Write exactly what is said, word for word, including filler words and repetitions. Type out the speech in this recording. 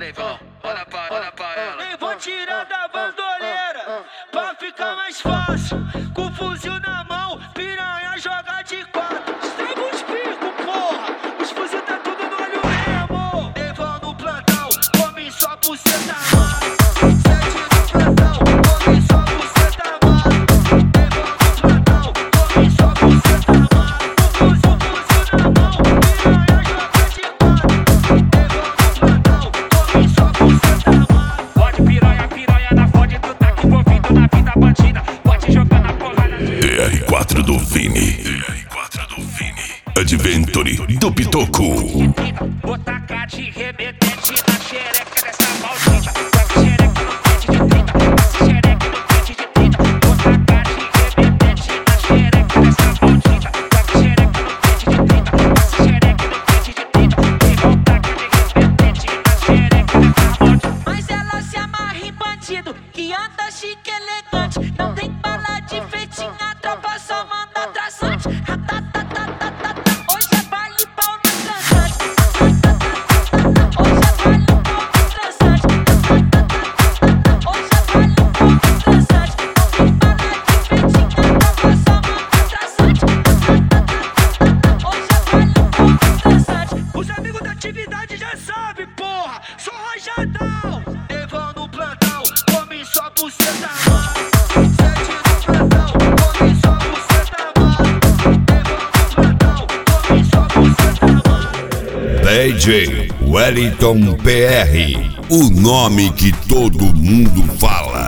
Neivão, olha pra, olha pra ela. Neivão tirando a bandoleira pra ficar mais fácil. Com fuzil na mão, piranha joga de quatro. Estraga os picos, porra. Os fuzil tá tudo no olho mesmo. Neivão no plantão, come só por centa mano. Sete no plantão, come só por centa mano. Neivão no plantão, come só por centa mano. Com fuzil, fuzil na mão, piranha joga de quatro. Neivão no plantão, come só por centa mano. Pode piranha, piranha na fode, tu tá envolvido na vida bandida. Pode jogar na porrada. D R quatro do Vini. D R quatro do Vini. Adventure do Pitoco. Vou tacar de rebetente na xereca dessa maldita. Essa xereca no pente de trinta. Essa xereca no pente de trinta. Vou tacar de rebetente na xereca dessa maldita. Essa xereca no pente de trinta. Essa xereca no pente de trinta. E vou tacar de rebetente na xereca dessa maldita. Mas ela se amarra em bandido que anda chique e elegante. Não tem bala de feitinha, a tropa só manda traçante. Ratatatatata, hoje é baile pau no transante. Hoje é baile pau no transante. Hoje é baile pau no transante. Não tem bala de feitinha, a tropa só manda traçante. Hoje é baile pau no transante. Os amigos da atividade já sabem, porra. Sou rajadão. Neivão no plantão, come só por centa mano. Sete no plantão, come só por centa mano. Neivão no plantão, come só por centa mano. D J Wellington P R. O nome que todo mundo fala.